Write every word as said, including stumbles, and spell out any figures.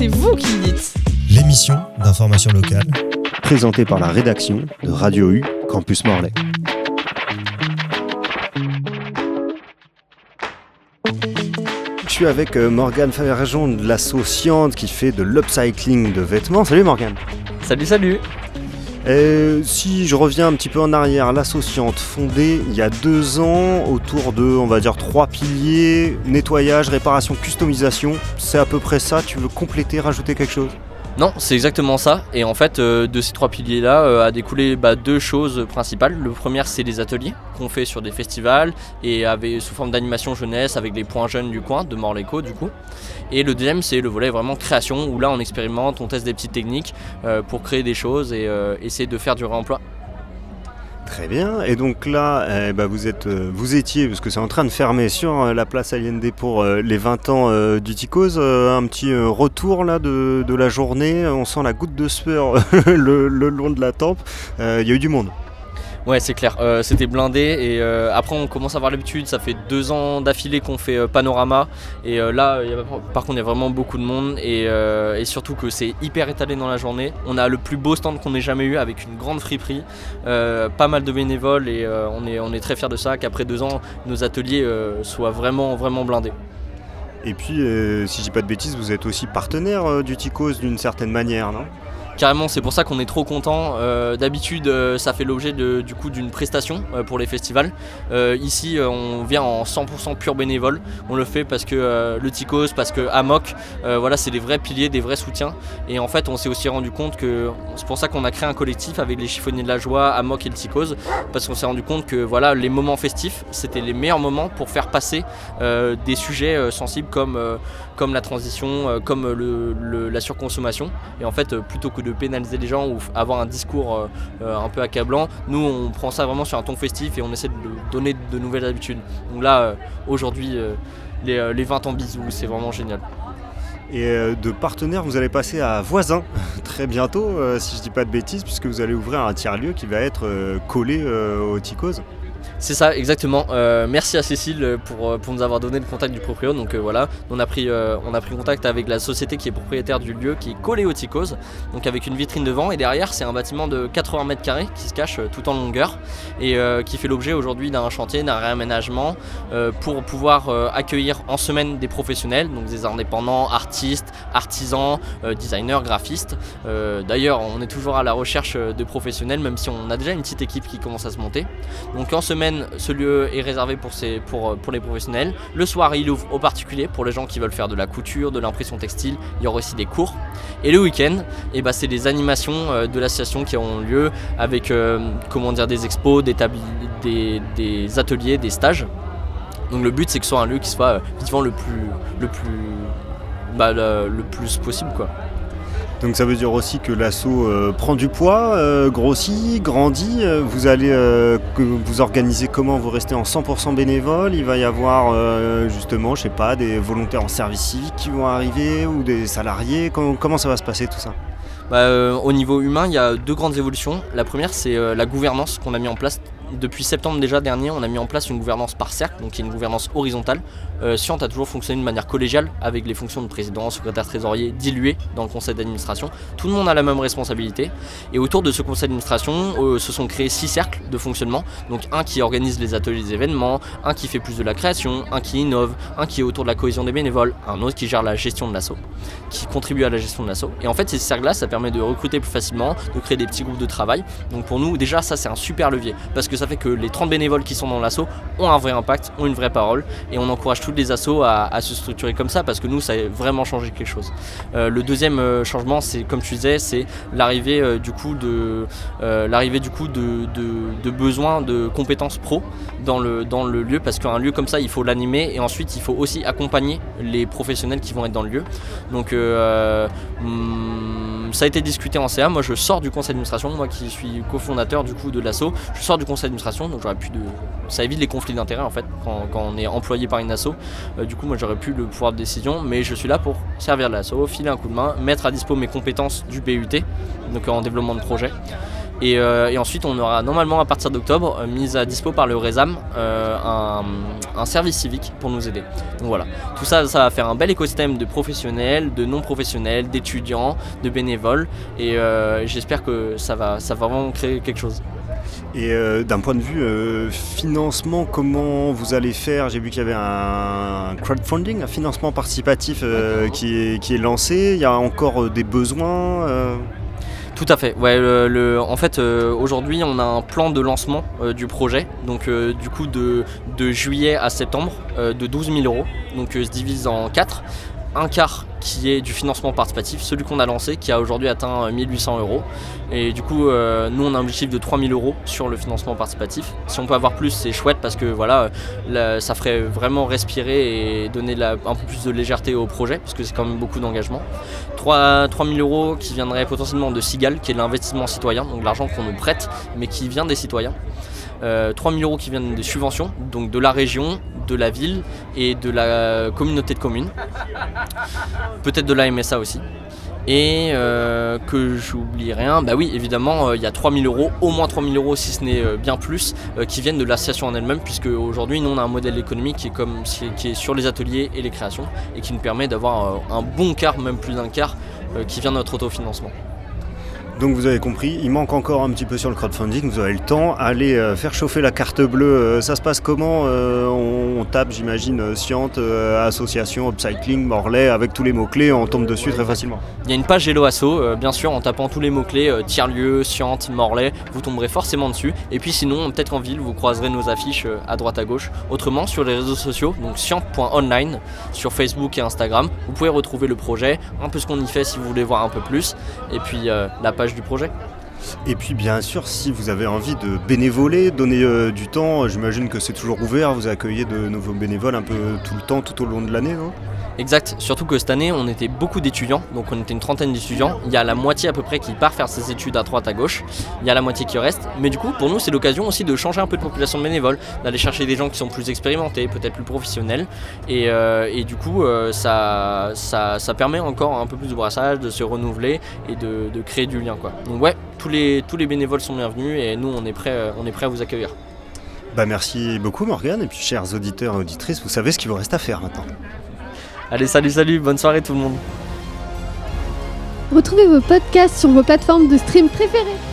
c'est vous qui le dites. L'émission d'information locale, présentée par la rédaction de Radio U Campus Morlaix. Je suis avec Morgane Fargeon de l'asso Sciente qui fait de l'upcycling de vêtements. Salut Morgane. Salut, salut. Euh, si je reviens un petit peu en arrière, l'asso Sciente, fondée il y a deux ans autour de, on va dire, trois piliers, nettoyage, réparation, customisation. C'est à peu près ça, tu veux compléter, rajouter quelque chose ? Non, c'est exactement ça. Et en fait, euh, de ces trois piliers-là, euh, a découlé bah, deux choses principales. Le premier, c'est les ateliers qu'on fait sur des festivals et avec, sous forme d'animation jeunesse avec les points jeunes du coin, de Morlaix du coup. Et le deuxième, c'est le volet vraiment création, où là, on expérimente, on teste des petites techniques euh, pour créer des choses et euh, essayer de faire du réemploi. Très bien, et donc là, eh ben vous, êtes, euh, vous étiez, parce que c'est en train de fermer, sur euh, la place Allende pour euh, les vingt ans euh, du Ticos, euh, un petit euh, retour là de, de la journée, on sent la goutte de sueur le, le long de la tempe, il euh, y a eu du monde. Ouais, c'est clair, euh, c'était blindé et euh, après on commence à avoir l'habitude, ça fait deux ans d'affilée qu'on fait euh, Panorama et euh, là y a, par contre il y a vraiment beaucoup de monde et, euh, et surtout que c'est hyper étalé dans la journée. On a le plus beau stand qu'on ait jamais eu avec une grande friperie, euh, pas mal de bénévoles et euh, on, est, on est très fiers de ça, qu'après deux ans nos ateliers euh, soient vraiment, vraiment blindés. Et puis euh, si je dis pas de bêtises, vous êtes aussi partenaire euh, du Ticos d'une certaine manière, non ? Carrément, c'est pour ça qu'on est trop content. Euh, d'habitude, euh, ça fait l'objet de, du coup d'une prestation euh, pour les festivals. Euh, ici, euh, on vient en cent pour cent pur bénévole. On le fait parce que euh, le Ticos, parce que Amok, euh, voilà, c'est des vrais piliers, des vrais soutiens. Et en fait, on s'est aussi rendu compte que c'est pour ça qu'on a créé un collectif avec les chiffonniers de la joie, Amok et le Ticos, parce qu'on s'est rendu compte que voilà, les moments festifs, c'était les meilleurs moments pour faire passer euh, des sujets euh, sensibles comme euh, comme la transition, euh, comme le, le, la surconsommation. Et en fait, euh, plutôt que de pénaliser les gens ou avoir un discours euh, euh, un peu accablant, nous on prend ça vraiment sur un ton festif et on essaie de donner de nouvelles habitudes. Donc là, euh, aujourd'hui, euh, les, euh, les vingt ans bisous, c'est vraiment génial. Et euh, de partenaire, vous allez passer à Voisin très bientôt, euh, si je dis pas de bêtises, puisque vous allez ouvrir un tiers-lieu qui va être euh, collé euh, au Ticos. C'est ça, exactement. Euh, merci à Cécile pour, pour nous avoir donné le contact du proprio. Donc euh, voilà, on a, pris, euh, on a pris contact avec la société qui est propriétaire du lieu, qui est collé au Ticos, donc avec une vitrine devant. Et derrière, c'est un bâtiment de quatre-vingts mètres carrés qui se cache euh, tout en longueur et euh, qui fait l'objet aujourd'hui d'un chantier, d'un réaménagement euh, pour pouvoir euh, accueillir en semaine des professionnels, donc des indépendants, artistes, artisans, euh, designers, graphistes. Euh, d'ailleurs, on est toujours à la recherche de professionnels, même si on a déjà une petite équipe qui commence à se monter. Donc en semaine, ce lieu est réservé pour, ces, pour, pour les professionnels. Le soir, il ouvre aux particuliers pour les gens qui veulent faire de la couture, de l'impression textile. Il y aura aussi des cours. Et le week-end, eh ben, c'est des animations de l'association qui auront lieu avec euh, comment dire, des expos, des, tabli- des, des ateliers, des stages. Donc le but, c'est que ce soit un lieu qui soit effectivement le plus, le plus, bah, le, le plus possible, quoi. Donc ça veut dire aussi que l'asso euh, prend du poids, euh, grossit, grandit. Euh, vous allez euh, que vous organisez comment ? Vous restez en cent pour cent bénévole ? Il va y avoir euh, justement, je sais pas, des volontaires en service civique qui vont arriver ou des salariés. Comment, comment ça va se passer tout ça ? Bah, euh, au niveau humain, il y a deux grandes évolutions. La première, c'est euh, la gouvernance qu'on a mis en place. Depuis septembre déjà dernier, on a mis en place une gouvernance par cercle, donc qui est une gouvernance horizontale. Euh, Sciente a toujours fonctionné de manière collégiale, avec les fonctions de président, secrétaire trésorier diluées dans le conseil d'administration. Tout le monde a la même responsabilité. Et autour de ce conseil d'administration, euh, se sont créés six cercles de fonctionnement. Donc un qui organise les ateliers, les événements, un qui fait plus de la création, un qui innove, un qui est autour de la cohésion des bénévoles, un autre qui gère la gestion de l'asso, qui contribue à la gestion de l'asso. Et en fait, ces cercles-là, ça permet de recruter plus facilement, de créer des petits groupes de travail. Donc pour nous, déjà, ça c'est un super levier, parce que ça fait que les trente bénévoles qui sont dans l'asso ont un vrai impact, ont une vraie parole, et on encourage toutes les assos à, à se structurer comme ça, parce que nous, ça a vraiment changé quelque chose. Euh, le deuxième euh, changement, c'est comme tu disais, c'est l'arrivée euh, du coup de euh, l'arrivée du coup de, de, de besoins de compétences pro dans le dans le lieu, parce qu'un lieu comme ça, il faut l'animer et ensuite il faut aussi accompagner les professionnels qui vont être dans le lieu. Donc euh, hum, ça a été discuté en C A. Moi, je sors du conseil d'administration, moi qui suis cofondateur du coup de l'asso, je sors du conseil d'administration, donc j'aurais pu de ça évite les conflits d'intérêts en fait quand, quand on est employé par une asso. Euh, du coup, moi j'aurais pu le pouvoir de décision, mais je suis là pour servir l'asso, filer un coup de main, mettre à dispo mes compétences du B U T, donc en développement de projet. Et, euh, et ensuite on aura normalement à partir d'octobre euh, mis à dispo par le Resam euh, un, un service civique pour nous aider. Donc voilà, tout ça, ça va faire un bel écosystème de professionnels, de non-professionnels, d'étudiants, de bénévoles et euh, j'espère que ça va, ça va vraiment créer quelque chose. Et euh, d'un point de vue euh, financement, comment vous allez faire? J'ai vu qu'il y avait un crowdfunding, un financement participatif euh, qui, est, qui est lancé. Il y a encore euh, des besoins euh... Tout à fait. Ouais, le, le, en fait, euh, aujourd'hui, on a un plan de lancement euh, du projet. Donc, euh, du coup, de, de juillet à septembre, euh, de douze mille euros. Donc, euh, se divise en quatre. Un quart qui est du financement participatif, celui qu'on a lancé, qui a aujourd'hui atteint mille huit cents euros. Et du coup, euh, nous, on a un objectif de trois mille euros sur le financement participatif. Si on peut avoir plus, c'est chouette parce que voilà, là, ça ferait vraiment respirer et donner la, un peu plus de légèreté au projet, parce que c'est quand même beaucoup d'engagement. trois mille euros qui viendraient potentiellement de SIGAL, qui est de l'investissement citoyen, donc l'argent qu'on nous prête, mais qui vient des citoyens. Euh, trois mille euros qui viennent des subventions, donc de la région, de la ville et de la communauté de communes. Peut-être de la M S A aussi. Et euh, que j'oublie rien, bah oui évidemment il euh, y a trois mille euros, au moins trois mille euros si ce n'est euh, bien plus, euh, qui viennent de l'association en elle-même, puisque aujourd'hui nous on a un modèle économique qui est, comme, qui est sur les ateliers et les créations et qui nous permet d'avoir euh, un bon quart, même plus d'un quart, euh, qui vient de notre autofinancement. Donc vous avez compris, il manque encore un petit peu sur le crowdfunding, vous avez le temps, allez euh, faire chauffer la carte bleue, euh, ça se passe comment euh, on, on tape j'imagine euh, Scient, euh, association, upcycling, Morlaix, avec tous les mots-clés, on tombe dessus très facilement. Il y a une page Hello Asso, euh, bien sûr, en tapant tous les mots-clés, euh, tiers-lieu, Scient, Morlaix, vous tomberez forcément dessus. Et puis sinon, peut-être qu'en ville, vous croiserez nos affiches euh, à droite à gauche. Autrement, sur les réseaux sociaux, donc scient point online, sur Facebook et Instagram, vous pouvez retrouver le projet, un peu ce qu'on y fait si vous voulez voir un peu plus, et puis euh, la page du projet. Et puis bien sûr, si vous avez envie de bénévoler, donner euh, du temps, j'imagine que c'est toujours ouvert, vous accueillez de nouveaux bénévoles un peu tout le temps, tout au long de l'année, non ? Exact, surtout que cette année on était beaucoup d'étudiants, donc on était une trentaine d'étudiants, il y a la moitié à peu près qui part faire ses études à droite à gauche, il y a la moitié qui reste, mais du coup pour nous c'est l'occasion aussi de changer un peu de population de bénévoles, d'aller chercher des gens qui sont plus expérimentés, peut-être plus professionnels, et, euh, et du coup euh, ça, ça, ça permet encore un peu plus de brassage, de se renouveler et de, de créer du lien quoi. Donc ouais, tous les, tous les bénévoles sont bienvenus et nous on est prêts, on est prêts à vous accueillir. Bah merci beaucoup Morgane, et puis chers auditeurs et auditrices, vous savez ce qu'il vous reste à faire maintenant. Allez, salut, salut, bonne soirée tout le monde. Retrouvez vos podcasts sur vos plateformes de stream préférées.